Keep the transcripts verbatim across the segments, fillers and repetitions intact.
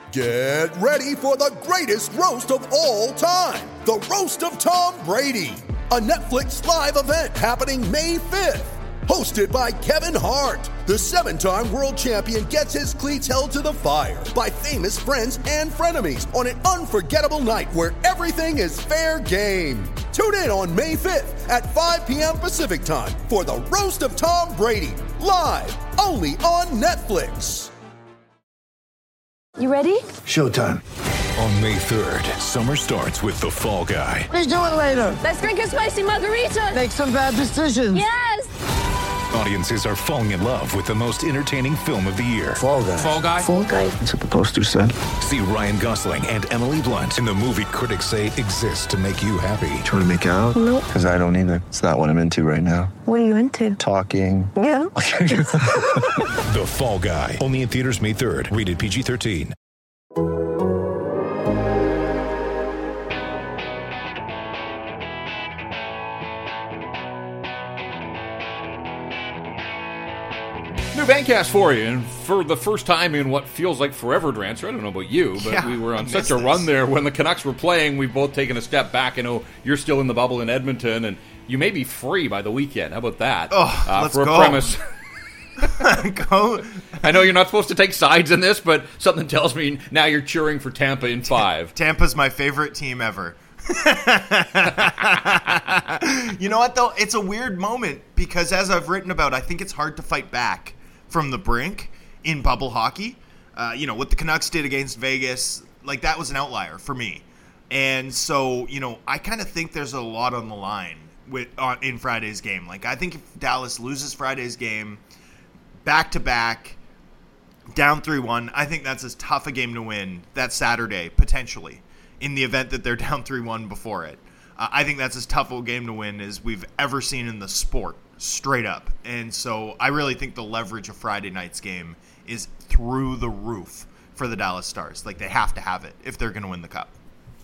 Get ready for the greatest roast of all time, the Roast of Tom Brady, a Netflix live event happening May fifth. Hosted by Kevin Hart, the seven-time world champion gets his cleats held to the fire by famous friends and frenemies on an unforgettable night where everything is fair game. Tune in on May fifth at five p.m. Pacific time for the Roast of Tom Brady, live only on Netflix. You ready? Showtime. On May third, summer starts with The Fall Guy. Let's do it later. Let's drink a spicy margarita. Make some bad decisions. Yes! Audiences are falling in love with the most entertaining film of the year. Fall Guy. Fall Guy? Fall Guy. That's what the poster said. See Ryan Gosling and Emily Blunt in the movie critics say exists to make you happy. Trying to make it out? Nope. Because I don't either. It's not what I'm into right now. What are you into? Talking. Yeah. The Fall Guy. Only in theaters May third. Rated P G thirteen. New Bandcast for you, and for the first time in what feels like forever, Drancer. I don't know about you, but yeah, we were on such this. a run there when the Canucks were playing. We've both taken a step back. I know you're still in the bubble in Edmonton, and you may be free by the weekend. How about that? Oh, uh, let's for a go. premise. Go. I know you're not supposed to take sides in this, but something tells me now you're cheering for Tampa in five. Tampa's my favorite team ever. You know what, though? It's a weird moment because, as I've written about, I think it's hard to fight back from the brink in bubble hockey. Uh, you know, what the Canucks did against Vegas, like, that was an outlier for me. And so, you know, I kind of think there's a lot on the line with on, in Friday's game. Like, I think if Dallas loses Friday's game back-to-back, down three one, I think that's as tough a game to win that Saturday, potentially, in the event that they're down three one before it. Uh, I think that's as tough a game to win as we've ever seen in the sport, straight up. And so I really think the leverage of Friday night's game is through the roof for the Dallas Stars. Like, they have to have it if they're going to win the Cup.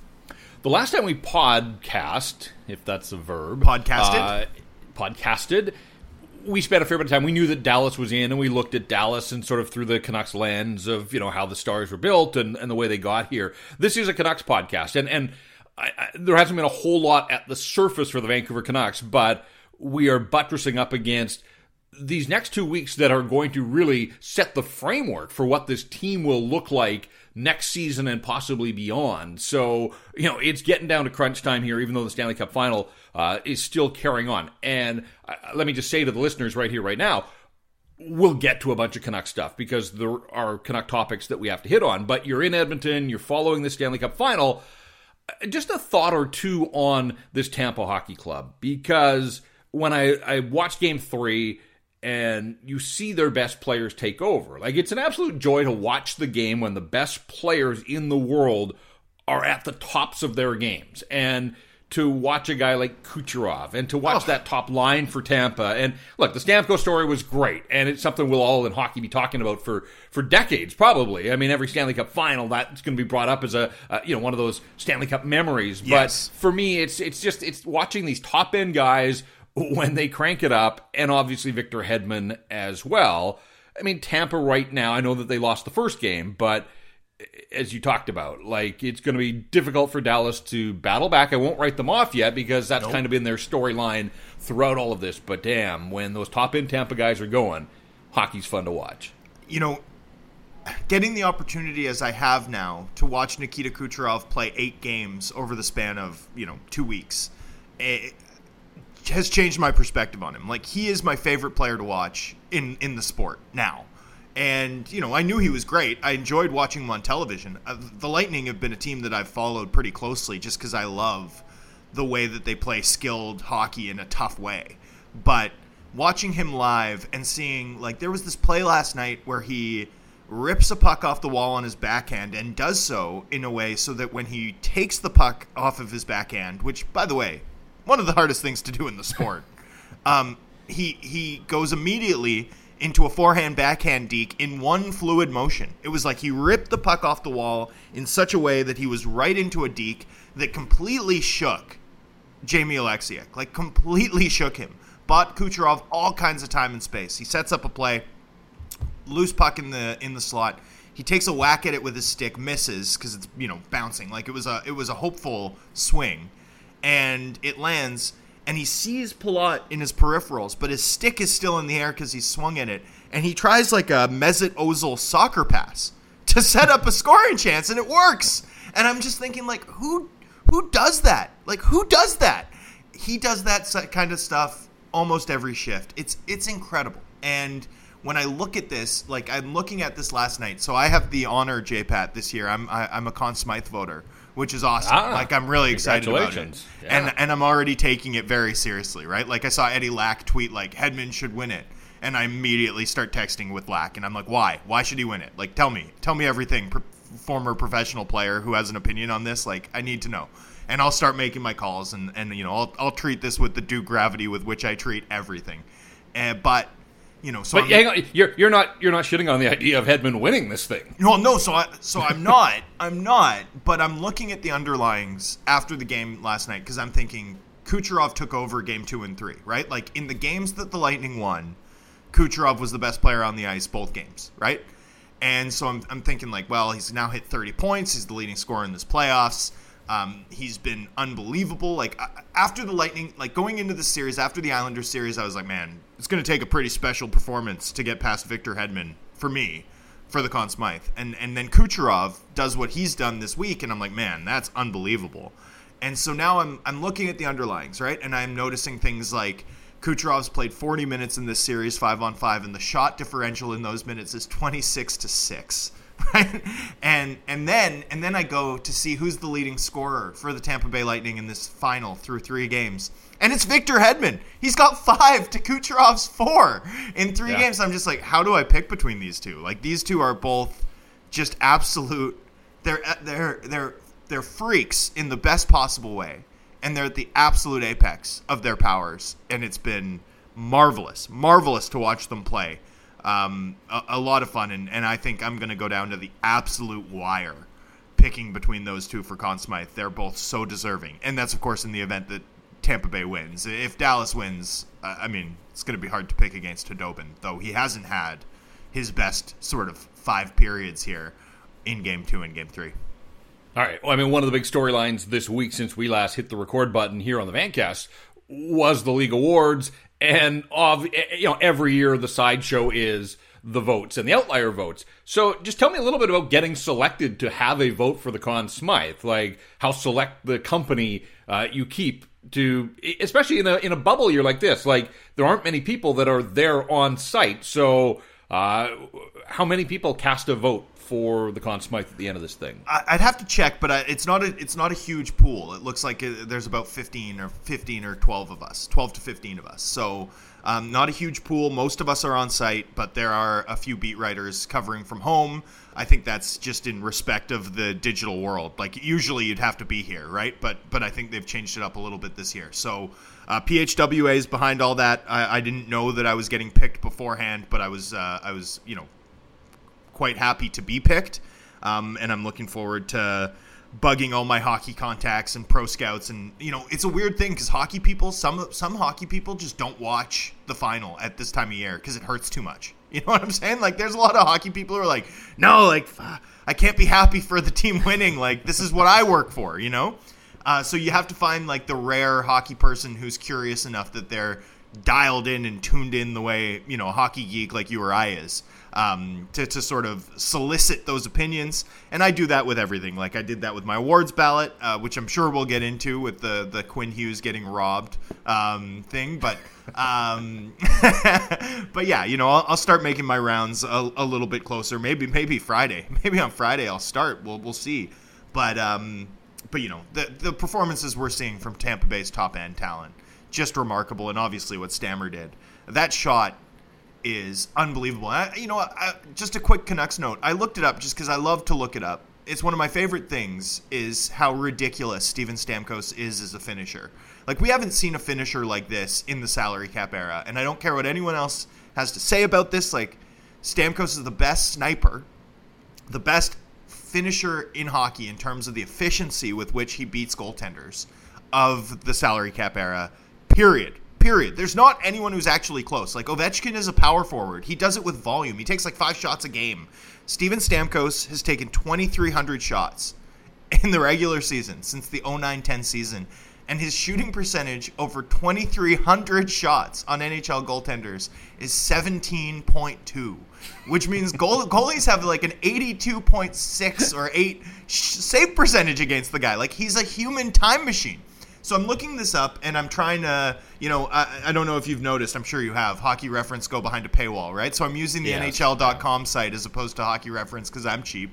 The last time we podcast, if that's a verb. Podcasted? Uh, podcasted. We spent a fair bit of time. We knew that Dallas was in, and we looked at Dallas and sort of through the Canucks lens of, you know, how the Stars were built and, and the way they got here. This is a Canucks podcast, and, and I, I, there hasn't been a whole lot at the surface for the Vancouver Canucks, but we are buttressing up against these next two weeks that are going to really set the framework for what this team will look like next season and possibly beyond. So, you know, it's getting down to crunch time here, even though the Stanley Cup final uh, is still carrying on. And uh, let me just say to the listeners right here, right now, we'll get to a bunch of Canuck stuff because there are Canuck topics that we have to hit on. But you're in Edmonton, you're following the Stanley Cup final. Just a thought or two on this Tampa Hockey Club, because when I, I watched Game three and you see their best players take over, like, it's an absolute joy to watch the game when the best players in the world are at the tops of their games, and to watch a guy like Kucherov and to watch oh. that top line for Tampa. And look, the Stamkos story was great, and it's something we'll all in hockey be talking about for, for decades, probably. I mean, every Stanley Cup final, that's going to be brought up as a, uh, you know, one of those Stanley Cup memories. Yes. But for me, it's it's just, it's watching these top-end guys when they crank it up, and obviously Victor Hedman as well. I mean, Tampa right now, I know that they lost the first game, but as you talked about, like, it's going to be difficult for Dallas to battle back. I won't write them off yet because that's nope. kind of been their storyline throughout all of this. But damn, when those top-end Tampa guys are going, hockey's fun to watch. You know, getting the opportunity as I have now to watch Nikita Kucherov play eight games over the span of, you know, two weeks, it has changed my perspective on him. Like, he is my favorite player to watch in, in the sport now. And, you know, I knew he was great. I enjoyed watching him on television. Uh, the Lightning have been a team that I've followed pretty closely just because I love the way that they play skilled hockey in a tough way. But watching him live and seeing, like, there was this play last night where he rips a puck off the wall on his backhand and does so in a way so that when he takes the puck off of his backhand, which, by the way, one of the hardest things to do in the sport, um, he he goes immediately into a forehand backhand deke in one fluid motion. It was like he ripped the puck off the wall in such a way that he was right into a deke that completely shook Jamie Oleksiak, like completely shook him. Bought Kucherov all kinds of time and space. He sets up a play, loose puck in the in the slot. He takes a whack at it with his stick, misses because it's, you know, bouncing. Like it was a it was a hopeful swing, and it lands. And he sees Palat in his peripherals, but his stick is still in the air because he swung at it. And he tries like a Mesut Ozil soccer pass to set up a scoring chance, and it works. And I'm just thinking, like, who who does that? Like, who does that? He does that kind of stuff almost every shift. It's it's incredible. And when I look at this, like, I'm looking at this last night. So I have the honor, J-Pat, this year. I'm I, I'm a Conn Smythe voter, which is awesome. Ah, like, I'm really excited about it. Yeah. And and I'm already taking it very seriously, right? Like, I saw Eddie Lack tweet, like, Hedman should win it. And I immediately start texting with Lack. And I'm like, why? Why should he win it? Like, tell me. Tell me everything. Pro- former professional player who has an opinion on this. Like, I need to know. And I'll start making my calls. And, and you know, I'll, I'll treat this with the due gravity with which I treat everything. Uh, but... You know, so but hang on, you're you're not you're not shitting on the idea of Hedman winning this thing. No, no. So I so I'm not I'm not. But I'm looking at the underlyings after the game last night because I'm thinking Kucherov took over game two and three, right? Like in the games that the Lightning won, Kucherov was the best player on the ice both games, right? And so I'm I'm thinking like, well, he's now hit thirty points. He's the leading scorer in this playoffs. Um, he's been unbelievable. Like after the Lightning, like going into the series, after the Islanders series, I was like, man, it's going to take a pretty special performance to get past Victor Hedman for me, for the Conn Smythe. And and then Kucherov does what he's done this week, and I'm like, man, that's unbelievable. And so now I'm I'm looking at the underlyings, right? And I'm noticing things like Kucherov's played forty minutes in this series, five on five, and the shot differential in those minutes is twenty-six to six. Right? And and then and then I go to see who's the leading scorer for the Tampa Bay Lightning in this final through three games. And it's Victor Hedman. He's got five to Kucherov's four in three yeah. games. I'm just like, how do I pick between these two? Like these two are both just absolute they're they're they're they're freaks in the best possible way. And they're at the absolute apex of their powers. And it's been marvelous. Marvelous to watch them play. Um, a, a lot of fun, and, and I think I'm going to go down to the absolute wire picking between those two for Conn Smythe. They're both so deserving, and that's, of course, in the event that Tampa Bay wins. If Dallas wins, uh, I mean, it's going to be hard to pick against Khudobin, though he hasn't had his best sort of five periods here in Game two and Game three. All right. Well, I mean, one of the big storylines this week since we last hit the record button here on the Vancast was the League Awards. And of you know, every year the sideshow is the votes and the outlier votes. So just tell me a little bit about getting selected to have a vote for the Conn Smythe, like how select the company uh, you keep to, especially in a in a bubble year like this. Like there aren't many people that are there on site. So uh, how many people cast a vote for the Conn Smythe at the end of this thing? I'd have to check, but it's not a it's not a huge pool. It looks like there's about fifteen or fifteen or twelve of us, twelve to fifteen of us. So um, not a huge pool. Most of us are on site, but there are a few beat writers covering from home. I think that's just in respect of the digital world. Like usually you'd have to be here, right? But but I think they've changed it up a little bit this year. So uh, P H W A is behind all that. I, I didn't know that I was getting picked beforehand, but I was uh, I was you know. quite happy to be picked, um, and I'm looking forward to bugging all my hockey contacts and pro scouts. And you know, it's a weird thing because hockey people, some some hockey people just don't watch the final at this time of year because it hurts too much. You know what I'm saying? Like, there's a lot of hockey people who are like, no, like I can't be happy for the team winning. Like, this is what I work for. You know, uh, so you have to find like the rare hockey person who's curious enough that they're dialed in and tuned in the way, you know, a hockey geek like you or I is, um, to, to sort of solicit those opinions. And I do that with everything. Like I did that with my awards ballot, uh, which I'm sure we'll get into with the, the Quinn Hughes getting robbed um, thing. But um, but yeah, you know, I'll, I'll start making my rounds a, a little bit closer. Maybe maybe Friday. Maybe on Friday I'll start. We'll we'll see. But um, but you know, the the performances we're seeing from Tampa Bay's top end talent, just remarkable. And obviously what Stammer did, that shot is unbelievable. I, you know, I, just a quick Canucks note. I looked it up just because I love to look it up. It's one of my favorite things is how ridiculous Steven Stamkos is as a finisher. Like, we haven't seen a finisher like this in the salary cap era, and I don't care what anyone else has to say about this. Like, Stamkos is the best sniper, the best finisher in hockey in terms of the efficiency with which he beats goaltenders of the salary cap era. Period. Period. There's not anyone who's actually close. Like, Ovechkin is a power forward. He does it with volume. He takes like five shots a game. Steven Stamkos has taken twenty-three hundred shots in the regular season since the oh nine ten season. And his shooting percentage over twenty-three hundred shots on N H L goaltenders is seventeen point two, which means goal, goalies have like an eighty-two point six or eight save percentage against the guy. Like, he's a human time machine. So I'm looking this up, and I'm trying to, you know, I, I don't know if you've noticed, I'm sure you have, Hockey Reference go behind a paywall, right? So I'm using the Yes. N H L dot com site as opposed to Hockey Reference because I'm cheap.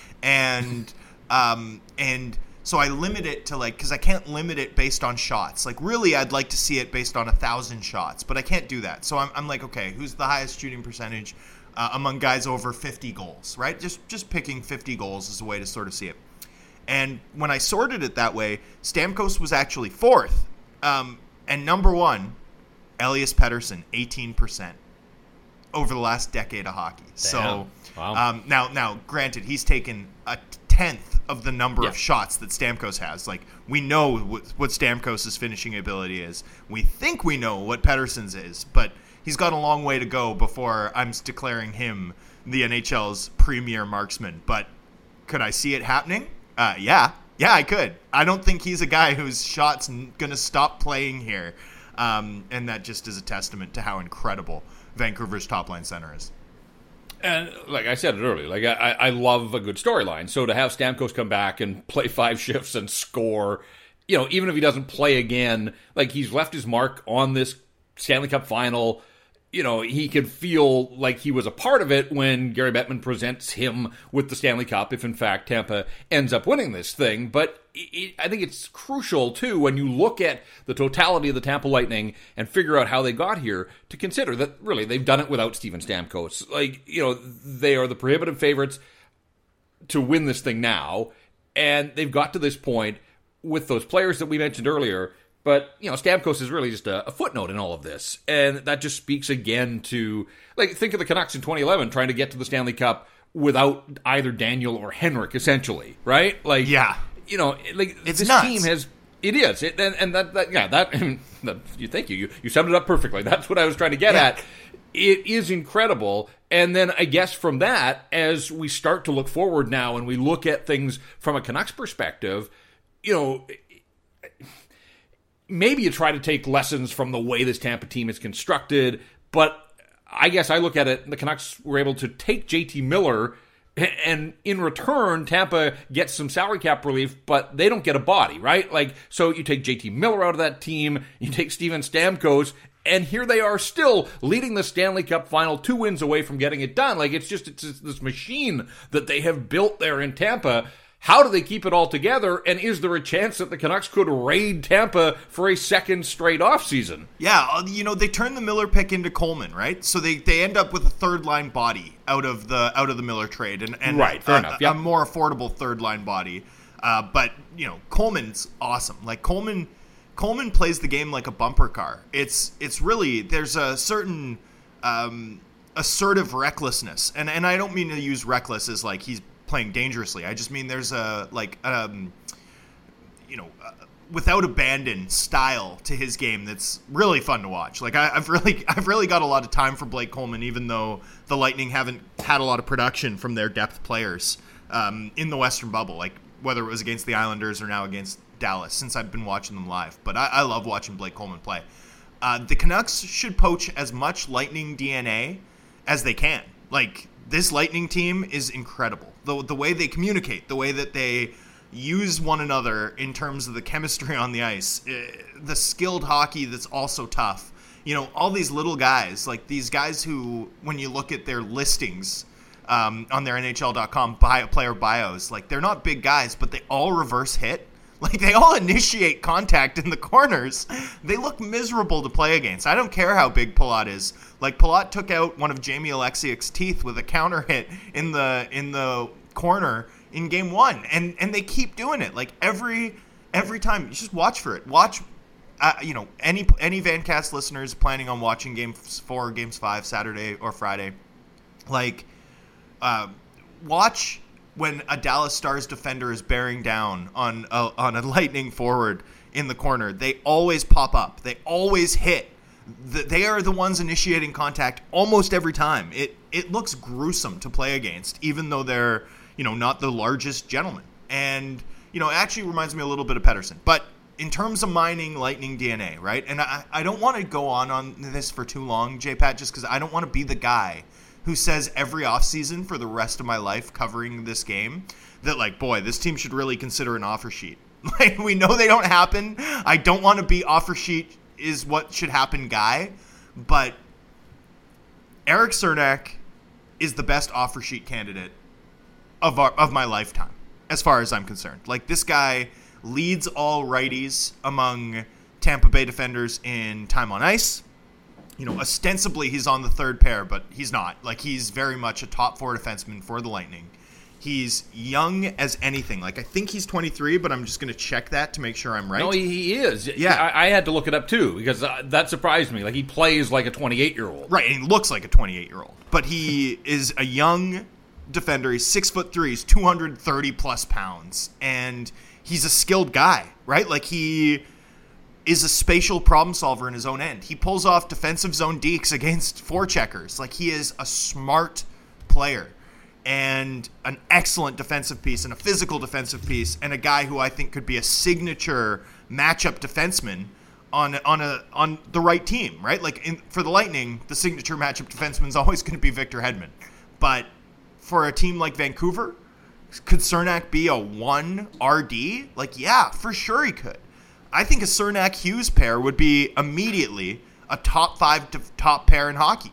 And, um, and so I limit it to, like, because I can't limit it based on shots. Like, really, I'd like to see it based on a thousand shots, but I can't do that. So I'm, I'm like, okay, who's the highest shooting percentage uh, among guys over fifty goals, right? Just, just picking fifty goals is a way to sort of see it. And when I sorted it that way, Stamkos was actually fourth. Um, and number one, Elias Pettersson, eighteen percent over the last decade of hockey. Damn. So Wow. um, now, now, granted, he's taken a tenth of the number Yeah. of shots that Stamkos has. Like, we know what, what Stamkos' finishing ability is. We think we know what Pettersson's is, but he's got a long way to go before I'm declaring him the N H L's premier marksman. But could I see it happening? Uh, yeah. Yeah, I could. I don't think he's a guy whose shot's n- going to stop playing here. Um, and that just is a testament to how incredible Vancouver's top-line center is. And like I said it earlier, like I, I love a good storyline. So to have Stamkos come back and play five shifts and score, you know, even if he doesn't play again, like he's left his mark on this Stanley Cup final. You know, he could feel like he was a part of it when Gary Bettman presents him with the Stanley Cup, if in fact Tampa ends up winning this thing. But it, I think it's crucial, too, when you look at the totality of the Tampa Lightning and figure out how they got here, to consider that, really, they've done it without Steven Stamkos. Like, you know, they are the prohibitive favorites to win this thing now, and they've got to this point with those players that we mentioned earlier. But, you know, Stamkos is really just a, a footnote in all of this. And that just speaks again to, like, think of the Canucks in twenty eleven trying to get to the Stanley Cup without either Daniel or Henrik, essentially, right? Like, Yeah. You know, like, It's this nuts. team has, it is. It, and, and that, that, yeah, that, that, you thank you. you. You summed it up perfectly. That's what I was trying to get Yeah. at. It is incredible. And then I guess from that, as we start to look forward now and we look at things from a Canucks perspective, you know, maybe you try to take lessons from the way this Tampa team is constructed, but I guess I look at it, the Canucks were able to take J T Miller, and in return, Tampa gets some salary cap relief, but they don't get a body, right? Like, so you take J T Miller out of that team, you take Steven Stamkos, and here they are still leading the Stanley Cup final, two wins away from getting it done. Like, it's just, it's just this machine that they have built there in Tampa. How do they keep it all together? And is there a chance that the Canucks could raid Tampa for a second straight offseason? Yeah, you know, they turn the Miller pick into Coleman, right? So they, they end up with a third line body out of the out of the Miller trade, and, and Right, fair a, enough, a, yep. a more affordable third line body. Uh, but you know, Coleman's awesome. Like Coleman, Coleman plays the game like a bumper car. It's it's really there's a certain um, assertive recklessness, and and I don't mean to use reckless as like he's playing dangerously. I just mean there's a like um you know uh, without abandon style to his game that's really fun to watch. Like I, I've really I've really got a lot of time for Blake Coleman, even though the Lightning haven't had a lot of production from their depth players um, in the Western bubble, like whether it was against the Islanders or now against Dallas, since I've been watching them live. But I, I love watching Blake Coleman play. Uh, the Canucks should poach as much Lightning D N A as they can. Like, this Lightning team is incredible. The the way they communicate, the way that they use one another in terms of the chemistry on the ice, uh, the skilled hockey that's also tough. You know, all these little guys, like these guys who, when you look at their listings um, on their N H L dot com bio, player bios, like they're not big guys, but they all reverse hit. Like, they all initiate contact in the corners. They look miserable to play against. I don't care how big Palat is. Like, Palat took out one of Jamie Alexiak's teeth with a counter hit in the in the corner in game one. And and they keep doing it. Like, every every time. You just watch for it. Watch, uh, you know, any, any Vancast listeners planning on watching games four, games five, Saturday or Friday. Like, uh, watch when a Dallas Stars defender is bearing down on a, on a Lightning forward in the corner. They always pop up. They always hit th- they are the ones initiating contact almost every time. It it looks gruesome to play against, even though they're, you know, not the largest gentlemen. And, you know, it actually reminds me a little bit of Pettersson. But in terms of mining Lightning D N A, right? And I, I don't want to go on on this for too long, J-Pat, just because I don't want to be the guy who says every offseason for the rest of my life covering this game that, like, boy, this team should really consider an offer sheet. Like, we know they don't happen. I don't want to be offer sheet is what should happen guy, but Erik Cernak is the best offer sheet candidate of our, of my lifetime, as far as I'm concerned. Like, this guy leads all righties among Tampa Bay defenders in time on ice. You know, ostensibly he's on the third pair, but he's not. Like, he's very much a top four defenseman for the Lightning. He's young as anything. Like, I think he's twenty-three, but I'm just going to check that to make sure I'm right. No, he, he is. Yeah. I, I had to look it up, too, because uh, that surprised me. Like, he plays like a twenty-eight-year-old. Right, and he looks like a twenty-eight-year-old. But he is a young defender. He's six foot three. He's two hundred thirty plus pounds. And he's a skilled guy, right? Like, he is a spatial problem solver in his own end. He pulls off defensive zone dekes against forecheckers. Like, he is a smart player and an excellent defensive piece and a physical defensive piece and a guy who I think could be a signature matchup defenseman on on a on the right team, right? Like, in, for the Lightning, the signature matchup defenseman is always going to be Victor Hedman. But for a team like Vancouver, could Cernak be a one R D? Like, yeah, for sure he could. I think a Cernak-Hughes pair would be immediately a top five to top pair in hockey.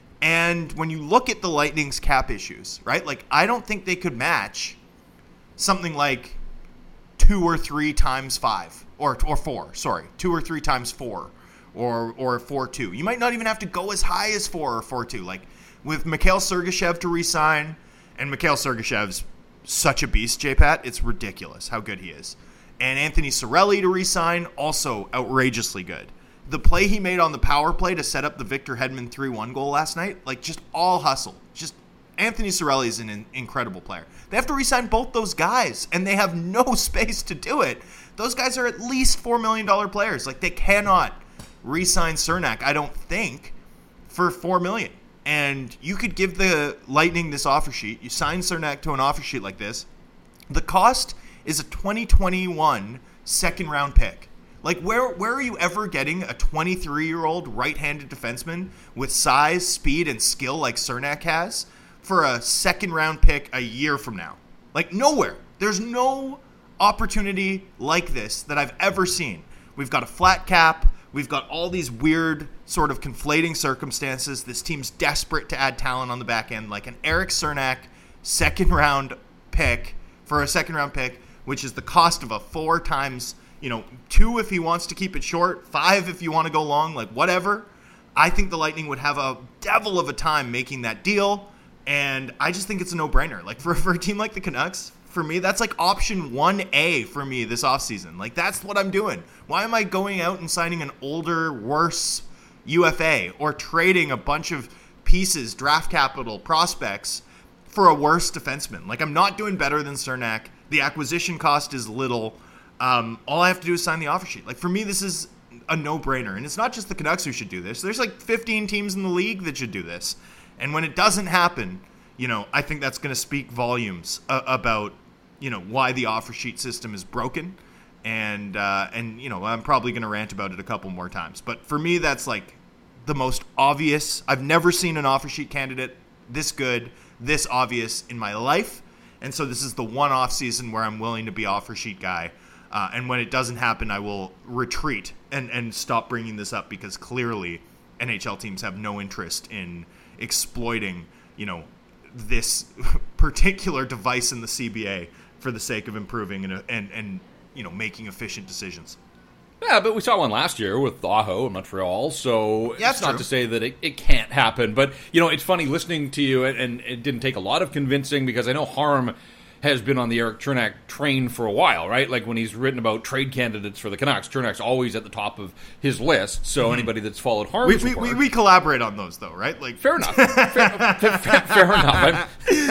And when you look at the Lightning's cap issues, right, like, I don't think they could match something like two or three times five, or or four, sorry, two or three times four, or or four two. You might not even have to go as high as four or four two. Like, with Mikhail Sergachev to re-sign, and Mikhail Sergachev's such a beast, J-Pat, it's ridiculous how good he is. And Anthony Cirelli to re-sign, also outrageously good. The play he made on the power play to set up the Victor Hedman three one goal last night, like, just all hustle. Just Anthony Cirelli is an in- incredible player. They have to re-sign both those guys, and they have no space to do it. Those guys are at least four million dollars players. Like, they cannot re-sign Cernak, I don't think, for four million dollars. And you could give the Lightning this offer sheet. You sign Cernak to an offer sheet like this. The cost is a twenty twenty-one second-round pick. Like, where where are you ever getting a twenty-three-year-old right-handed defenseman with size, speed, and skill like Cernak has for a second-round pick a year from now? Like, nowhere. There's no opportunity like this that I've ever seen. We've got a flat cap. We've got all these weird sort of conflating circumstances. This team's desperate to add talent on the back end. Like, an Erik Cernak second-round pick for a second-round pick, which is the cost of a four times... You know, two if he wants to keep it short, five if you want to go long, like, whatever. I think the Lightning would have a devil of a time making that deal, and I just think it's a no-brainer. Like, for, for a team like the Canucks, for me, that's like option one A for me this offseason. Like, that's what I'm doing. Why am I going out and signing an older, worse U F A or trading a bunch of pieces, draft capital, prospects for a worse defenseman? Like, I'm not doing better than Cernak. The acquisition cost is little. Um, all I have to do is sign the offer sheet. Like, for me, this is a no-brainer. And it's not just the Canucks who should do this. There's like fifteen teams in the league that should do this. And when it doesn't happen, you know, I think that's going to speak volumes uh, about, you know, why the offer sheet system is broken. And, uh, and you know, I'm probably going to rant about it a couple more times. But for me, that's like the most obvious. I've never seen an offer sheet candidate this good, this obvious in my life. And so this is the one off season where I'm willing to be offer sheet guy. Uh, and when it doesn't happen, I will retreat and, and stop bringing this up, because clearly N H L teams have no interest in exploiting, you know, this particular device in the C B A for the sake of improving and, and, and you know, making efficient decisions. Yeah, but we saw one last year with Aho in Montreal, so yeah, it's not true. to say that it, it can't happen. But, you know, it's funny listening to you, and, and it didn't take a lot of convincing, because I know Harm has been on the Erik Cernak train for a while, right? Like, when he's written about trade candidates for the Canucks, Chernak's always at the top of his list. So mm-hmm. anybody that's followed Harm's we, we, we, we collaborate on those, though, right? Like, fair enough. fair, fair, fair enough.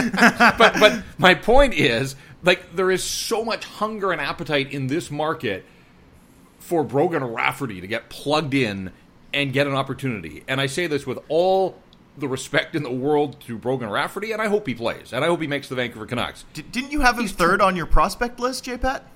but but my point is, like, there is so much hunger and appetite in this market for Brogan or Rafferty to get plugged in and get an opportunity. And I say this with all the respect in the world to Brogan Rafferty, and I hope he plays, and I hope he makes the Vancouver Canucks. D- didn't you have him third on your prospect list, J-Pat?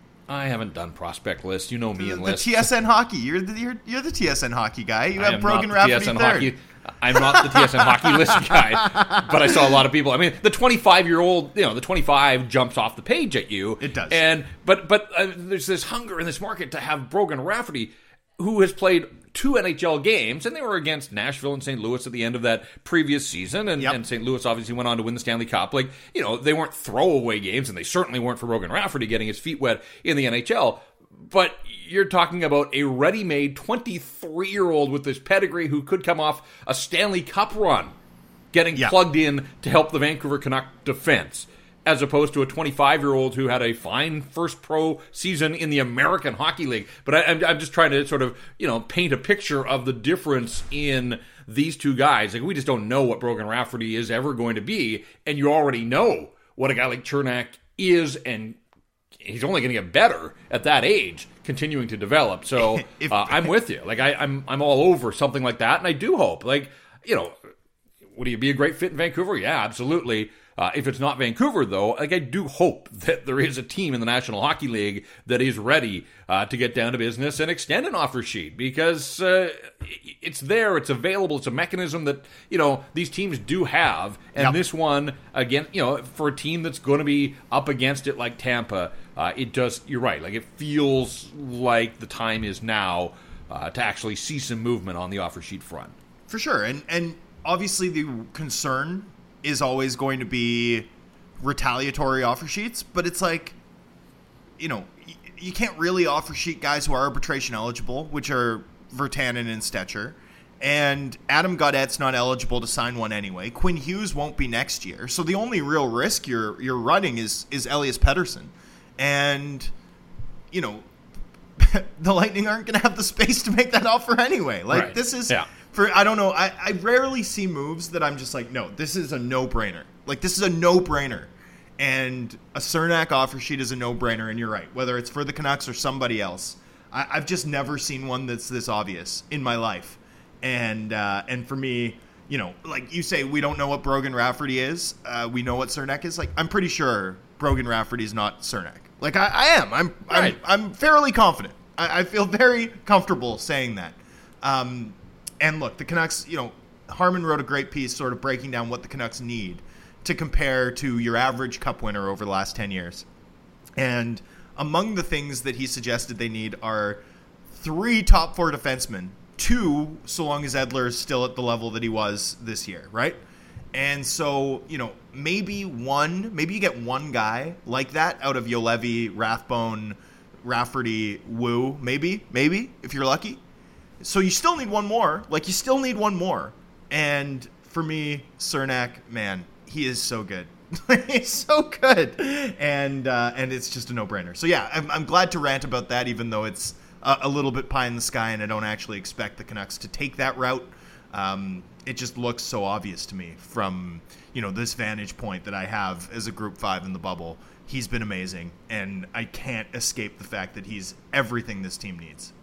I haven't done prospect lists. You know me The, and the lists. T S N hockey. You're the you're, you're the T S N hockey guy. You I have am Brogan not the Rafferty T S N third. hockey. I'm not the T S N hockey list guy, but I saw a lot of people. I mean, the twenty-five-year-old, you know, the twenty-five jumps off the page at you. It does. And but but uh, there's this hunger in this market to have Brogan Rafferty, who has played two N H L games, and they were against Nashville and Saint Louis at the end of that previous season, and, Yep. and Saint Louis obviously went on to win the Stanley Cup. Like, you know, they weren't throwaway games, and they certainly weren't for Brogan Rafferty getting his feet wet in the N H L. But you're talking about a ready-made twenty-three-year-old with this pedigree who could come off a Stanley Cup run, getting Yeah. plugged in to help the Vancouver Canuck defense, as opposed to a twenty-five-year-old who had a fine first pro season in the American Hockey League. But I, I'm, I'm just trying to sort of, you know, paint a picture of the difference in these two guys. Like, we just don't know what Brogan Rafferty is ever going to be, and you already know what a guy like Cernak is, and he's only going to get better at that age, continuing to develop. So If- uh, I'm with you. Like, I, I'm I'm all over something like that, and I do hope, like, you know, would he be a great fit in Vancouver? Yeah, absolutely. Uh, if it's not Vancouver, though, like, I do hope that there is a team in the National Hockey League that is ready uh, to get down to business and extend an offer sheet, because uh, it's there, it's available, it's a mechanism that, you know, these teams do have. And Yep. this one, again, you know, for a team that's going to be up against it like Tampa, uh, it does, you're right, like, it feels like the time is now uh, to actually see some movement on the offer sheet front. For sure. And and obviously the concern is always going to be retaliatory offer sheets, but it's like, you know, y- you can't really offer sheet guys who are arbitration eligible, which are Virtanen and Stetcher. And Adam Gaudette's not eligible to sign one anyway. Quinn Hughes won't be next year. So the only real risk you're you're running is is Elias Pettersson. And, you know, the Lightning aren't going to have the space to make that offer anyway. Like, Right. this is... Yeah. For I don't know, I, I rarely see moves that I'm just like, no, this is a no-brainer. Like, this is a no-brainer. And a Cernak offer sheet is a no-brainer, and you're right. Whether it's for the Canucks or somebody else, I, I've just never seen one that's this obvious in my life. And uh, and for me, you know, like you say, we don't know what Brogan Rafferty is. Uh, we know what Cernak is. Like, I'm pretty sure Brogan Rafferty is not Cernak. Like, I, I am. I'm, Right. I'm I'm fairly confident. I, I feel very comfortable saying that. Um, And look, the Canucks, you know, Harmon wrote a great piece sort of breaking down what the Canucks need to compare to your average cup winner over the last ten years. And among the things that he suggested they need are three top four defensemen, two so long as Edler is still at the level that he was this year, right? And so, you know, maybe one, maybe you get one guy like that out of Yolevi, Rathbone, Rafferty, Wu, maybe, maybe, if you're lucky. So you still need one more. Like, you still need one more. And for me, Cernak, man, he is so good. He's so good. And uh, and it's just a no-brainer. So, yeah, I'm, I'm glad to rant about that, even though it's a, a little bit pie in the sky and I don't actually expect the Canucks to take that route. Um, it just looks so obvious to me from, you know, this vantage point that I have as a Group five in the bubble. He's been amazing, and I can't escape the fact that he's everything this team needs.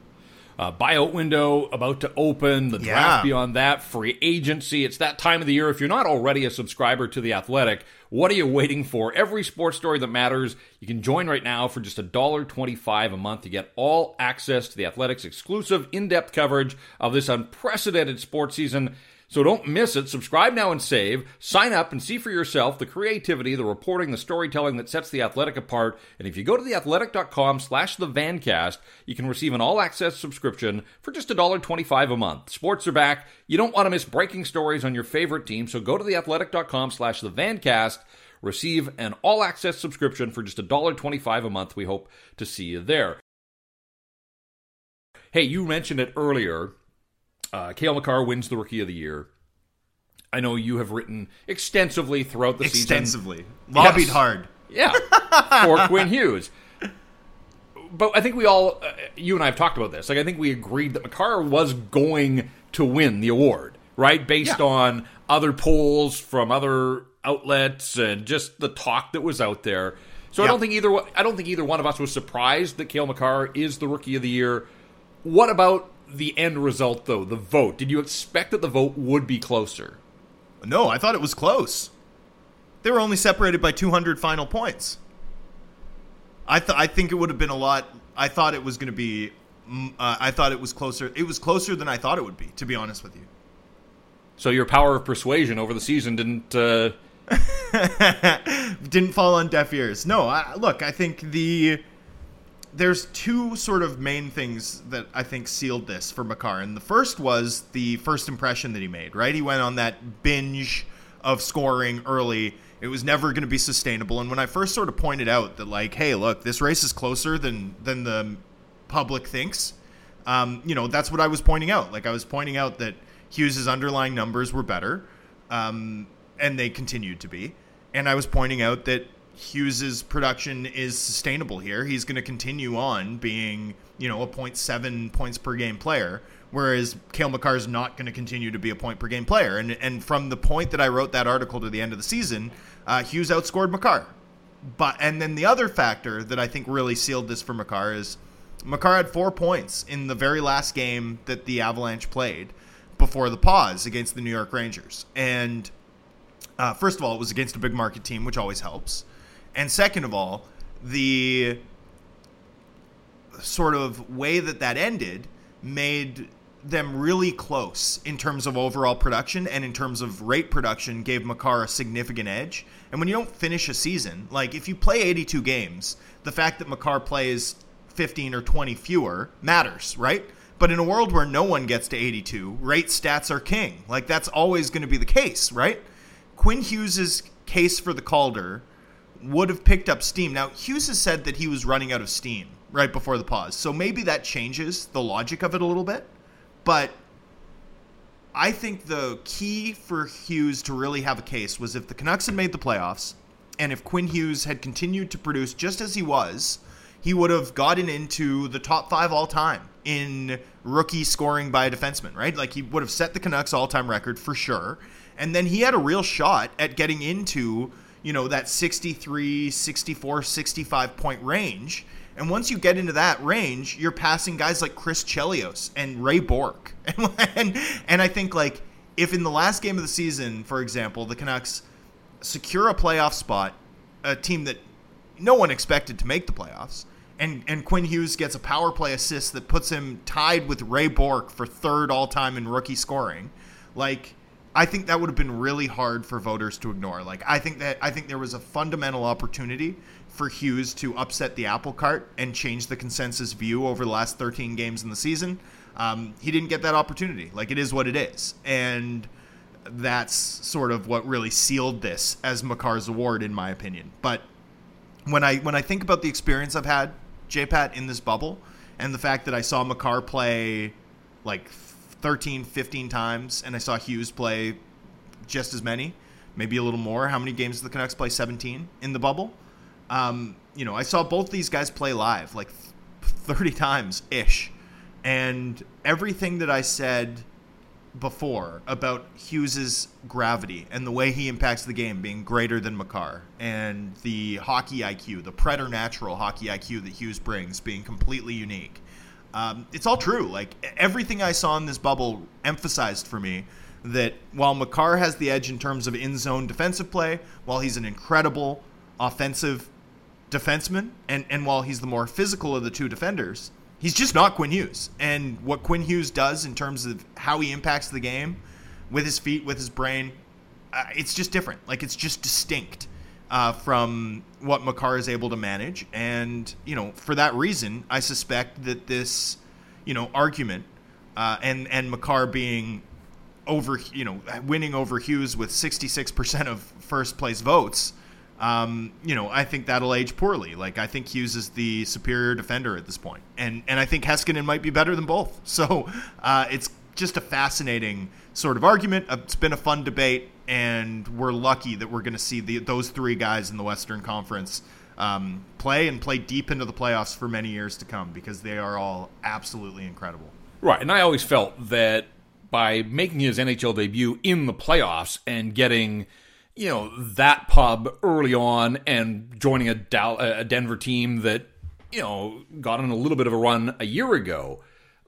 Uh, buyout window about to open, the draft Yeah. beyond that, free agency. It's that time of the year. If you're not already a subscriber to The Athletic, what are you waiting for? Every sports story that matters, you can join right now for just one dollar and twenty-five cents a month to get all access to The Athletic's exclusive in-depth coverage of this unprecedented sports season. So don't miss it. Subscribe now and save. Sign up and see for yourself the creativity, the reporting, the storytelling that sets The Athletic apart. And if you go to theathletic.com slash the Vancast, you can receive an all-access subscription for just one dollar and twenty-five cents a month. Sports are back. You don't want to miss breaking stories on your favorite team, so go to theathletic.com slash the Vancast. Receive an all-access subscription for just one dollar and twenty-five cents a month. We hope to see you there. Hey, you mentioned it earlier. Uh, Cale Makar wins the Rookie of the Year. I know you have written extensively throughout the Extensively. season. Lobbied Yes. hard. Yeah, for Quinn Hughes. But I think we all, uh, you and I have talked about this. Like, I think we agreed that Makar was going to win the award, right? Based Yeah. on other polls from other outlets and just the talk that was out there. So I Yeah. don't think either. I don't think either one of us was surprised that Cale Makar is the Rookie of the Year. What about the end result, though, the vote, did you expect that the vote would be closer? No, I thought it was close. They were only separated by two hundred final points. I th- I think it would have been a lot. I thought it was going to be. Uh, I thought it was closer. It was closer than I thought it would be, to be honest with you. So your power of persuasion over the season didn't uh... didn't fall on deaf ears. No, I, look, I think the there's two sort of main things that I think sealed this for Makar, and the first was the first impression that he made. Right, he went on that binge of scoring early. It was never going to be sustainable. And when I first sort of pointed out that, like, hey, look, this race is closer than than the public thinks, um, you know, that's what I was pointing out. Like, I was pointing out that Hughes' underlying numbers were better, um, and they continued to be. And I was pointing out that Hughes' production is sustainable here. He's going to continue on being, you know, a point seven points per game player, whereas Cale Makar is not going to continue to be a point per game player. And and from the point that I wrote that article to the end of the season, uh, Hughes outscored Makar. But and then the other factor that I think really sealed this for Makar is Makar had four points in the very last game that the Avalanche played before the pause against the New York Rangers. And uh, first of all, it was against a big market team, which always helps. And second of all, the sort of way that that ended made them really close in terms of overall production, and in terms of rate production gave Makar a significant edge. And when you don't finish a season, like if you play eighty-two games, the fact that Makar plays fifteen or twenty fewer matters, right? But in a world where no one gets to eighty-two, rate stats are king. Like that's always going to be the case, right? Quinn Hughes' case for the Calder would have picked up steam. Now, Hughes has said that he was running out of steam right before the pause, so maybe that changes the logic of it a little bit. But I think the key for Hughes to really have a case was if the Canucks had made the playoffs, and if Quinn Hughes had continued to produce just as he was, he would have gotten into the top five all-time in rookie scoring by a defenseman, right? Like, he would have set the Canucks all-time record for sure. And then he had a real shot at getting into, you know, that sixty-three, sixty-four, sixty-five point range. And once you get into that range, you're passing guys like Chris Chelios and Ray Bourque. And, and, and I think, like, if in the last game of the season, for example, the Canucks secure a playoff spot, a team that no one expected to make the playoffs, and, and Quinn Hughes gets a power play assist that puts him tied with Ray Bourque for third all-time in rookie scoring, like, I think that would have been really hard for voters to ignore. Like, I think that I think there was a fundamental opportunity for Hughes to upset the apple cart and change the consensus view over the last thirteen games in the season. Um, he didn't get that opportunity. Like, it is what it is. And that's sort of what really sealed this as Makar's award, in my opinion. But when I when I think about the experience I've had, J-Pat, in this bubble, and the fact that I saw Makar play like thirteen, fifteen times, and I saw Hughes play just as many, maybe a little more. How many games did the Canucks play? seventeen in the bubble? Um, you know, I saw both these guys play live like thirty times-ish. And everything that I said before about Hughes' gravity and the way he impacts the game being greater than Makar, and the hockey I Q, the preternatural hockey I Q that Hughes brings being completely unique, Um, it's all true. Like, everything I saw in this bubble emphasized for me that while Makar has the edge in terms of in-zone defensive play, while he's an incredible offensive defenseman, and, and while he's the more physical of the two defenders, he's just not Quinn Hughes. And what Quinn Hughes does in terms of how he impacts the game with his feet, with his brain, uh, it's just different. Like, it's just distinct. Uh, from what Makar is able to manage. And, you know, for that reason, I suspect that this, you know, argument uh, and, and Makar being over, you know, winning over Hughes with sixty-six percent of first place votes, um, you know, I think that'll age poorly. Like, I think Hughes is the superior defender at this point. And, and I think Heiskanen might be better than both. So uh, it's just a fascinating sort of argument. It's been a fun debate, and we're lucky that we're going to see the, those three guys in the Western Conference um, play and play deep into the playoffs for many years to come, because they are all absolutely incredible. Right, and I always felt that by making his N H L debut in the playoffs and getting, you know, that pub early on and joining a, Dal- a Denver team that, you know, got on a little bit of a run a year ago,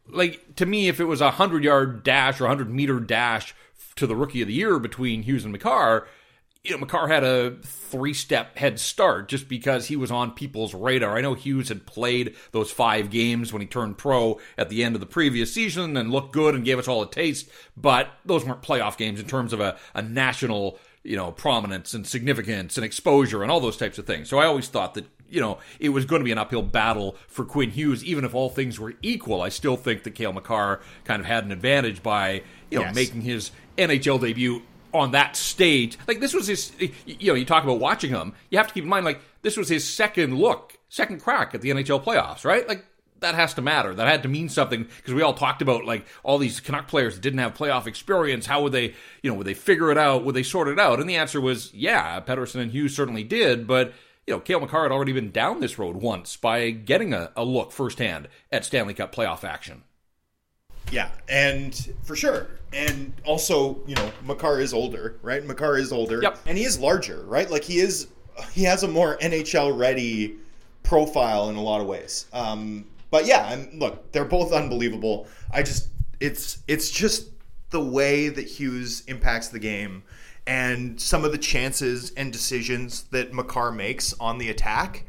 like, to me, if it was a hundred-yard dash or a hundred-meter dash to the Rookie of the Year between Hughes and Makar, you know, Makar had a three-step head start just because he was on people's radar. I know Hughes had played those five games when he turned pro at the end of the previous season and looked good and gave us all a taste, but those weren't playoff games in terms of a, a national, you know, prominence and significance and exposure and all those types of things. So I always thought that, you know, it was going to be an uphill battle for Quinn Hughes. Even if all things were equal, I still think that Cale Makar kind of had an advantage by, you know, yes. making his N H L debut on that stage. Like, this was his, you know, you talk about watching him, you have to keep in mind, like, this was his second look, second crack at the N H L playoffs, right? Like, that has to matter. That had to mean something, because we all talked about, like, all these Canuck players that didn't have playoff experience. How would they, you know, would they figure it out? Would they sort it out? And the answer was, yeah, Pettersson and Hughes certainly did, but, you know, Cale Makar had already been down this road once by getting a, a look firsthand at Stanley Cup playoff action. Yeah, and for sure. And also, you know, Makar is older, right? Makar is older. Yep. And he is larger, right? Like, he is, he has a more N H L-ready profile in a lot of ways. Um, but yeah, and look, they're both unbelievable. I just, it's, it's just the way that Hughes impacts the game and some of the chances and decisions that Makar makes on the attack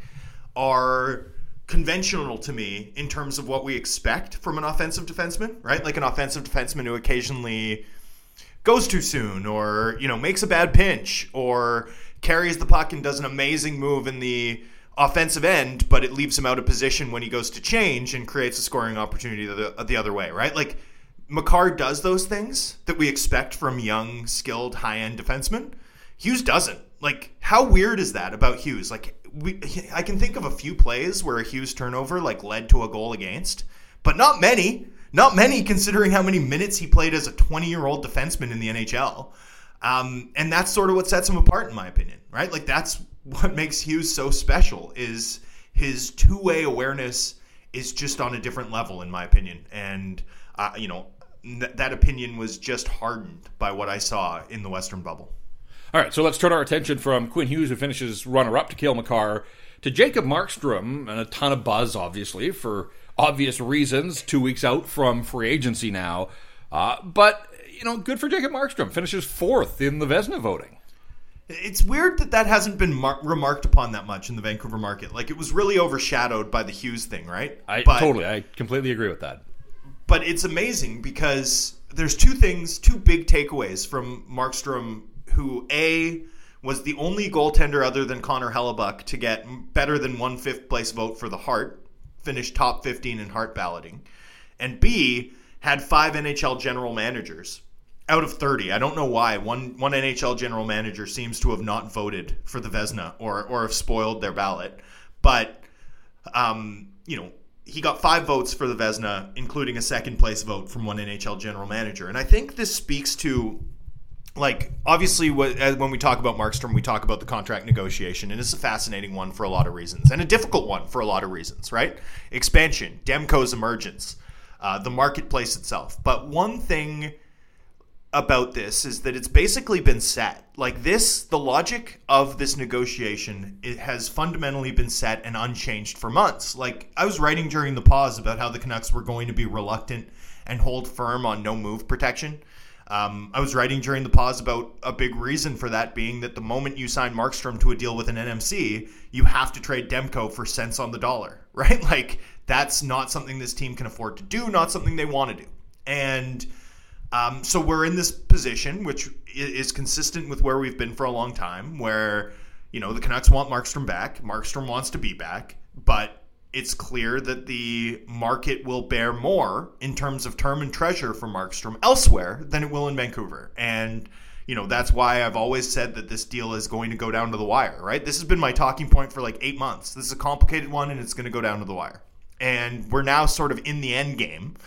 are conventional to me in terms of what we expect from an offensive defenseman, right? Like an offensive defenseman who occasionally goes too soon or, you know, makes a bad pinch or carries the puck and does an amazing move in the offensive end, but it leaves him out of position when he goes to change and creates a scoring opportunity the, the other way, right? Like, Makar does those things that we expect from young, skilled, high-end defensemen. Hughes doesn't. Like, how weird is that about Hughes? Like, we, I can think of a few plays where a Hughes turnover, like, led to a goal against, but not many. Not many, considering how many minutes he played as a twenty-year-old defenseman in the N H L. Um, and that's sort of what sets him apart, in my opinion, right? Like, that's what makes Hughes so special, is his two-way awareness is just on a different level, in my opinion. And, uh, you know, th- that opinion was just hardened by what I saw in the Western bubble. All right, so let's turn our attention from Quinn Hughes, who finishes runner-up to Cale Makar, to Jacob Markstrom, and a ton of buzz, obviously, for obvious reasons, two weeks out from free agency now. Uh, but, you know, good for Jacob Markstrom. Finishes fourth in the Vezina voting. It's weird that that hasn't been mar- remarked upon that much in the Vancouver market. Like, it was really overshadowed by the Hughes thing, right? I but, Totally, I completely agree with that. But it's amazing because there's two things, two big takeaways from Markstrom, who, A, was the only goaltender other than Connor Hellebuck to get better than one fifth place vote for the Hart, finished top fifteen in Hart balloting, and B, had five N H L general managers out of thirty. I don't know why. One one N H L general manager seems to have not voted for the Vezina or or have spoiled their ballot. But, um, you know, he got five votes for the Vezina, including a second place vote from one N H L general manager. And I think this speaks to, like, obviously when we talk about Markstrom, we talk about the contract negotiation, and it's a fascinating one for a lot of reasons, and a difficult one for a lot of reasons, right? Expansion, Demko's emergence, uh, the marketplace itself. But one thing about this is that it's basically been set. Like, this, the logic of this negotiation, it has fundamentally been set and unchanged for months. Like, I was writing during the pause about how the Canucks were going to be reluctant and hold firm on no move protection. Um, I was writing during the pause about a big reason for that being that the moment you sign Markstrom to a deal with an N M C, you have to trade Demko for cents on the dollar, right? Like, that's not something this team can afford to do, not something they want to do. And Um, so we're in this position, which is consistent with where we've been for a long time, where, you know, the Canucks want Markstrom back. Markstrom wants to be back, but it's clear that the market will bear more in terms of term and treasure for Markstrom elsewhere than it will in Vancouver. And, you know, that's why I've always said that this deal is going to go down to the wire, right? This has been my talking point for like eight months. This is a complicated one, and it's going to go down to the wire. And we're now sort of in the end game.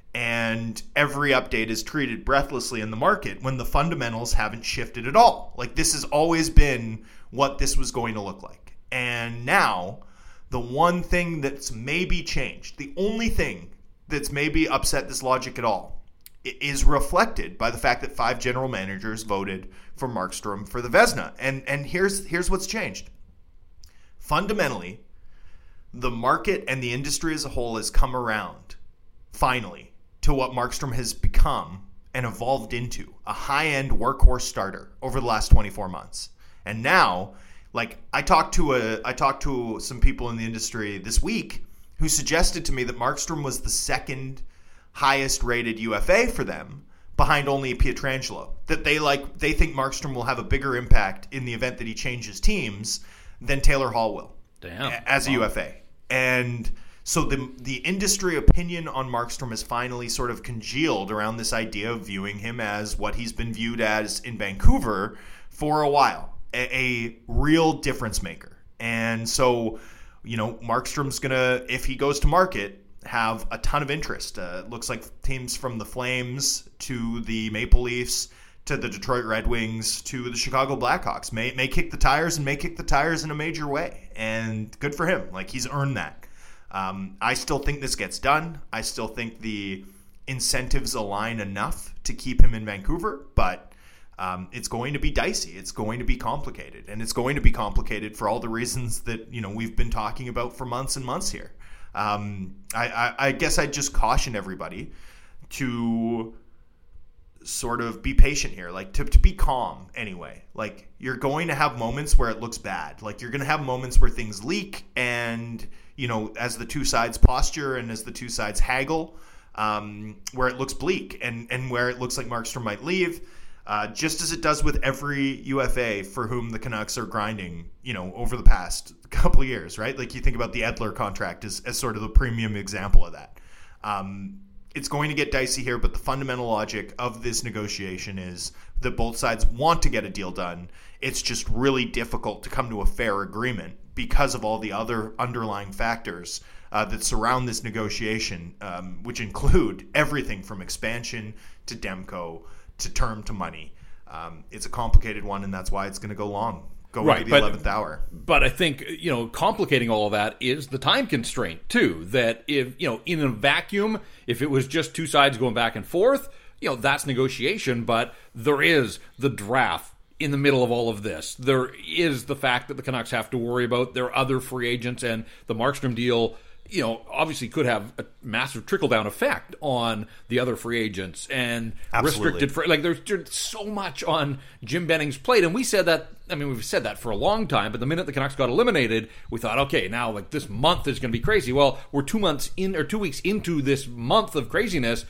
And every update is treated breathlessly in the market when the fundamentals haven't shifted at all. Like, this has always been what this was going to look like. And now, the one thing that's maybe changed, the only thing that's maybe upset this logic at all, is reflected by the fact that five general managers voted for Markstrom for the Vezina. And and here's here's what's changed. Fundamentally, the market and the industry as a whole has come around finally, to what Markstrom has become and evolved into, a high-end workhorse starter over the last twenty-four months. And now, like, I talked to a, I talked to some people in the industry this week who suggested to me that Markstrom was the second highest-rated U F A for them, behind only Pietrangelo. That they like, they think Markstrom will have a bigger impact in the event that he changes teams than Taylor Hall will. Damn. As a U F A. And so the the industry opinion on Markstrom has finally sort of congealed around this idea of viewing him as what he's been viewed as in Vancouver for a while, a, a real difference maker. And so, you know, Markstrom's going to, if he goes to market, have a ton of interest. Uh, it looks like teams from the Flames to the Maple Leafs to the Detroit Red Wings to the Chicago Blackhawks may may kick the tires and may kick the tires in a major way. And good for him. Like, he's earned that. Um, I still think this gets done. I still think the incentives align enough to keep him in Vancouver, but um, it's going to be dicey. It's going to be complicated, and it's going to be complicated for all the reasons that, you know, we've been talking about for months and months here. Um, I, I, I guess I'd just caution everybody to sort of be patient here, like to, to be calm anyway. Like, you're going to have moments where it looks bad. Like, you're going to have moments where things leak, and, you know, as the two sides posture and as the two sides haggle, um, where it looks bleak and, and where it looks like Markstrom might leave, uh, just as it does with every U F A for whom the Canucks are grinding, you know, over the past couple of years, right? Like, you think about the Edler contract as, as sort of the premium example of that. Um, It's going to get dicey here, but the fundamental logic of this negotiation is that both sides want to get a deal done. It's just really difficult to come to a fair agreement because of all the other underlying factors uh, that surround this negotiation, um, which include everything from expansion to Demko to term to money. Um, it's a complicated one, and that's why it's going to go long. Go right, into the but, eleventh hour. But I think, you know, complicating all of that is the time constraint, too. That if, you know, in a vacuum, if it was just two sides going back and forth, you know, that's negotiation. But there is the draft in the middle of all of this. There is the fact that the Canucks have to worry about their other free agents, and the Markstrom deal, you know, obviously could have a massive trickle-down effect on the other free agents and Absolutely. restricted free. Like, there's, there's so much on Jim Benning's plate, and we said that. I mean, we've said that for a long time, but the minute the Canucks got eliminated, we thought, okay, now like this month is going to be crazy. Well, we're two months in or two weeks into this month of craziness,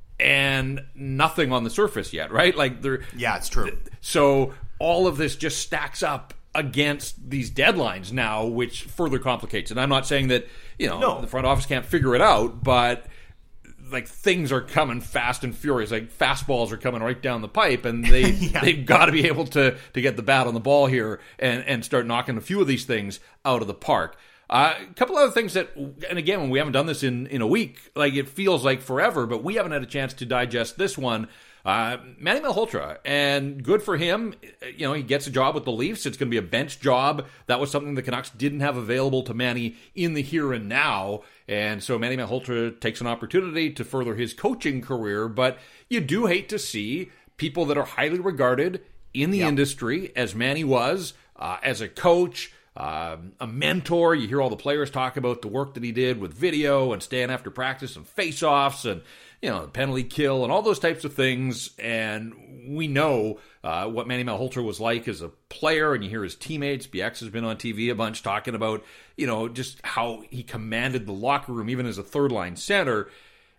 and nothing on the surface yet, right? Like, there. Yeah, it's true. So all of this just stacks up against these deadlines now, which further complicates it. I'm not saying that, you know, no. the front office can't figure it out, but like, things are coming fast and furious. Like, fastballs are coming right down the pipe, and they yeah. they've got to be able to to get the bat on the ball here and and start knocking a few of these things out of the park. Uh, a couple other things that, and again, when we haven't done this in in a week, like, it feels like forever, but we haven't had a chance to digest this one. Uh, Manny Malhotra, and good for him. You know, he gets a job with the Leafs. It's going to be a bench job. That was something the Canucks didn't have available to Manny in the here and now. And so Manny Malhotra takes an opportunity to further his coaching career. But you do hate to see people that are highly regarded in the yep. industry, as Manny was, uh, as a coach, uh, a mentor. You hear all the players talk about the work that he did with video and staying after practice and face-offs and, you know, penalty kill and all those types of things. And we know uh, what Manny Malhotra was like as a player, and you hear his teammates. B X has been on T V a bunch talking about, you know, just how he commanded the locker room, even as a third-line center.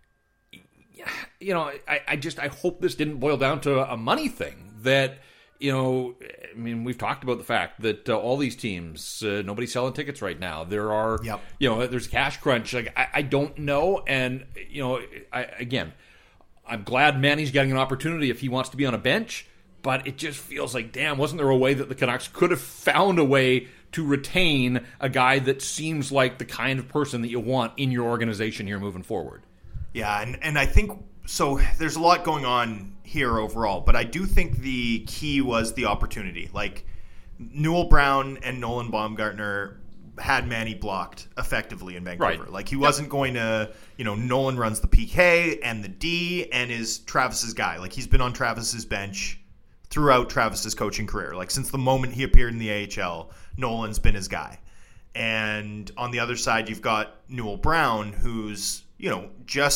You know, I, I just, I hope this didn't boil down to a money thing. That, you know, I mean, we've talked about the fact that uh, all these teams, uh, nobody's selling tickets right now. There are, yep. you know, there's a cash crunch. Like, I, I don't know. And, you know, I, again, I'm glad Manny's getting an opportunity if he wants to be on a bench, but it just feels like, damn, wasn't there a way that the Canucks could have found a way to retain a guy that seems like the kind of person that you want in your organization here moving forward? Yeah, and, and I think, so there's a lot going on here overall, but I do think the key was the opportunity. Like, Newell Brown and Nolan Baumgartner had Manny blocked effectively in Vancouver. Right. Like, he wasn't yep. going to, you know, Nolan runs the P K and the D and is Travis's guy. Like, he's been on Travis's bench throughout Travis's coaching career. Like, since the moment he appeared in the A H L, Nolan's been his guy. And on the other side, you've got Newell Brown, who's, you know, just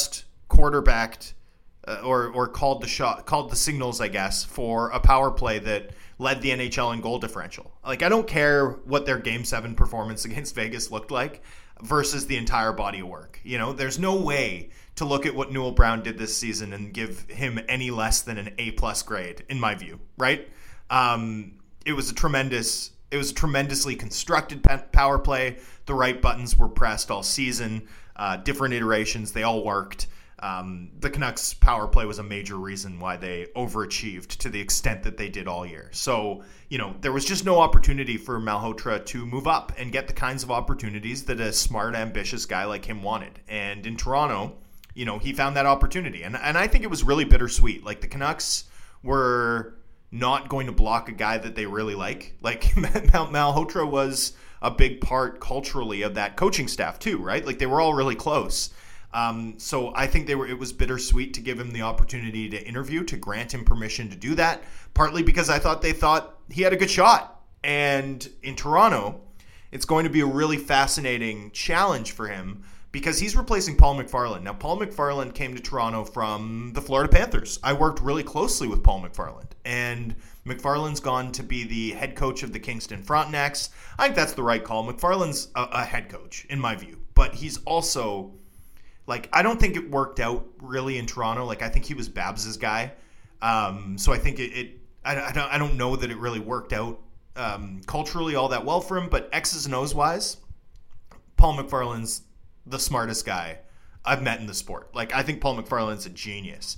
quarterbacked uh, or or called the shot, called the signals, I guess, for a power play that led the N H L in goal differential. Like, I don't care what their Game seven performance against Vegas looked like versus the entire body of work. You know, there's no way to look at what Newell Brown did this season and give him any less than an A-plus grade, in my view, right? Um, it was a tremendous, it was a tremendously constructed power play. The right buttons were pressed all season, uh, different iterations, they all worked. Um, the Canucks power play was a major reason why they overachieved to the extent that they did all year. So, you know, there was just no opportunity for Malhotra to move up and get the kinds of opportunities that a smart, ambitious guy like him wanted. And in Toronto, you know, he found that opportunity. And, and I think it was really bittersweet. Like, the Canucks were not going to block a guy that they really like. Like, Mal- Malhotra was a big part culturally of that coaching staff too, right? Like, they were all really close. Um, so I think they were. It was bittersweet to give him the opportunity to interview, to grant him permission to do that, partly because I thought they thought he had a good shot. And in Toronto, it's going to be a really fascinating challenge for him because he's replacing Paul McFarland. Now, Paul McFarland came to Toronto from the Florida Panthers. I worked really closely with Paul McFarland, and McFarland's gone to be the head coach of the Kingston Frontenacs. I think that's the right call. McFarland's a, a head coach, in my view, but he's also... Like, I don't think it worked out really in Toronto. Like, I think he was Babs's guy. Um, so I think it, it I, I, don't, I don't know that it really worked out um, culturally all that well for him. But X's and O's wise, Paul McFarland's the smartest guy I've met in the sport. Like, I think Paul McFarland's a genius.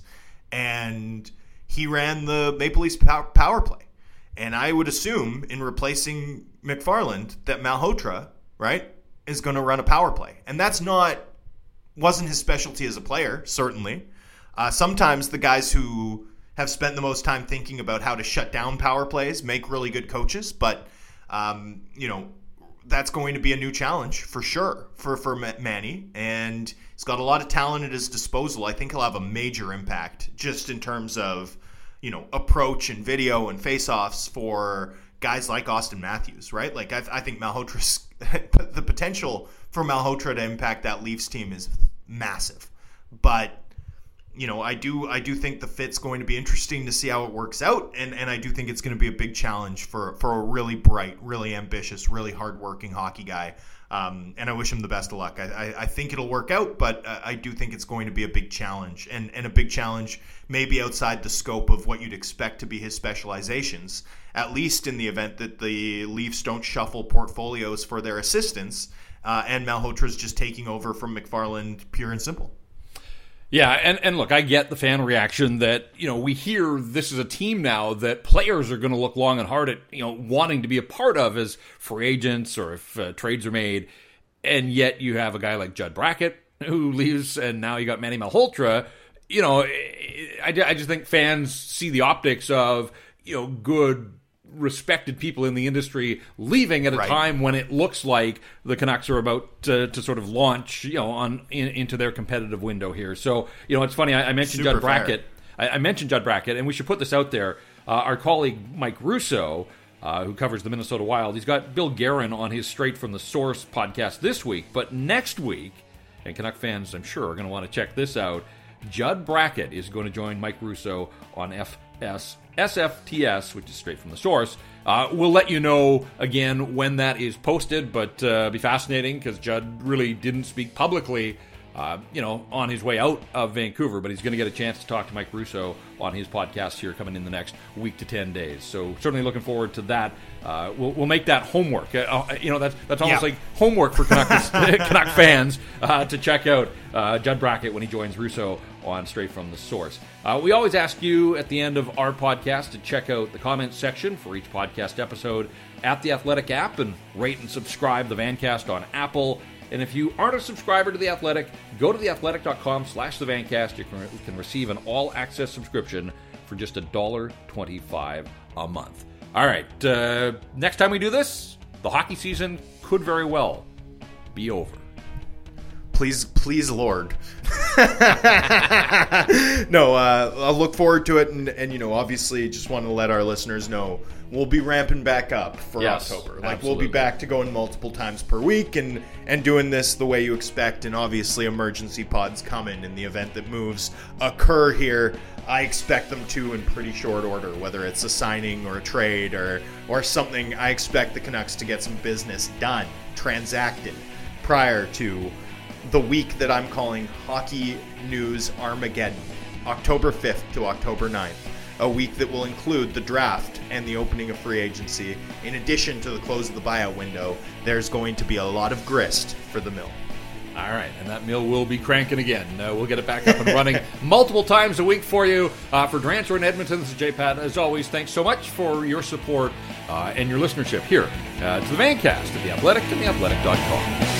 And he ran the Maple Leafs power, power play. And I would assume in replacing McFarland that Malhotra, right, is going to run a power play. And that's not... wasn't his specialty as a player, certainly. Uh, sometimes the guys who have spent the most time thinking about how to shut down power plays make really good coaches, but, um, you know, that's going to be a new challenge for sure for, for Manny, and he's got a lot of talent at his disposal. I think he'll have a major impact just in terms of, you know, approach and video and face-offs for guys like Austin Matthews, right? Like, I, I think Malhotra's the potential for Malhotra to impact that Leafs team is massive. But, you know, I do I do think the fit's going to be interesting to see how it works out, and, and I do think it's going to be a big challenge for, for a really bright, really ambitious, really hardworking hockey guy. Um, and I wish him the best of luck. I, I, I think it'll work out, but uh, I do think it's going to be a big challenge, and, and a big challenge maybe outside the scope of what you'd expect to be his specializations, at least in the event that the Leafs don't shuffle portfolios for their assistants, uh, and Malhotra's just taking over from McFarland, pure and simple. Yeah, and, and look, I get the fan reaction that, you know, we hear this is a team now that players are going to look long and hard at, you know, wanting to be a part of as free agents or if uh, trades are made, and yet you have a guy like Judd Brackett who leaves, and now you got Manny Malhotra. You know, I, I just think fans see the optics of, you know, good, respected people in the industry leaving at a right. time when it looks like the Canucks are about to, to sort of launch, you know, on in, into their competitive window here. So, you know, it's funny. I, I mentioned Super Judd Brackett. I, I mentioned Judd Brackett, and we should put this out there. Uh, our colleague Mike Russo, uh, who covers the Minnesota Wild, he's got Bill Guerin on his Straight from the Source podcast this week. But next week, and Canuck fans, I'm sure, are going to want to check this out. Judd Brackett is going to join Mike Russo on F S. S F T S, which is Straight from the Source. Uh, we'll let you know, again, when that is posted, but uh, it'll be fascinating because Judd really didn't speak publicly, uh, you know, on his way out of Vancouver, but he's going to get a chance to talk to Mike Russo on his podcast here coming in the next week to ten days. So certainly looking forward to that. Uh, we'll, we'll make that homework. Uh, you know, that's that's almost yeah. like homework for Canucks, Canuck fans uh, to check out uh, Judd Brackett when he joins Russo on Straight from the Source. Uh, we always ask you at the end of our podcast to check out the comments section for each podcast episode at the Athletic app and rate and subscribe the Vancast on Apple. And if you aren't a subscriber to The Athletic, go to theathletic.com slash the Vancast. You can, you can receive an all-access subscription for just one dollar twenty-five a month. All right, uh, next time we do this, the hockey season could very well be over. Please, please, Lord. No, uh, I'll look forward to it, and, and you know, obviously, just want to let our listeners know we'll be ramping back up for Yes, October. Like absolutely. we'll be back to going multiple times per week and and doing this the way you expect. And obviously, emergency pods coming in the event that moves occur here. I expect them to in pretty short order, whether it's a signing or a trade or or something. I expect the Canucks to get some business done, transacted, prior to the week that I'm calling Hockey News Armageddon, October fifth to October ninth. A week that will include the draft and the opening of free agency. In addition to the close of the buyout window, there's going to be a lot of grist for the mill. All right, and that mill will be cranking again. Uh, we'll get it back up and running multiple times a week for you. Uh, for Drancer in Edmonton, this is J Pat. As always, thanks so much for your support uh, and your listenership here uh, to the Vancast at The Athletic and the athletic dot com.